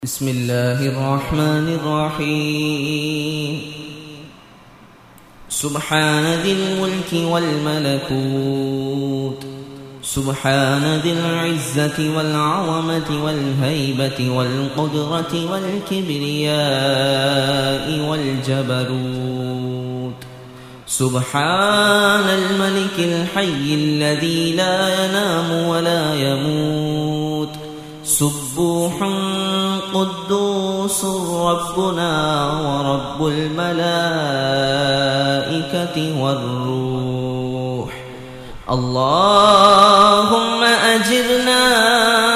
بسم الله الرحمن الرحيم. سبحان ذي الملك والملكوت، سبحان ذي العزة والعظمة والهيبة والقدرة والكبرياء والجبروت. سبحان الملك الحي الذي لا ينام ولا يموت، سبوح قدوس ربنا ورب الملائكة والروح. اللهم أجرنا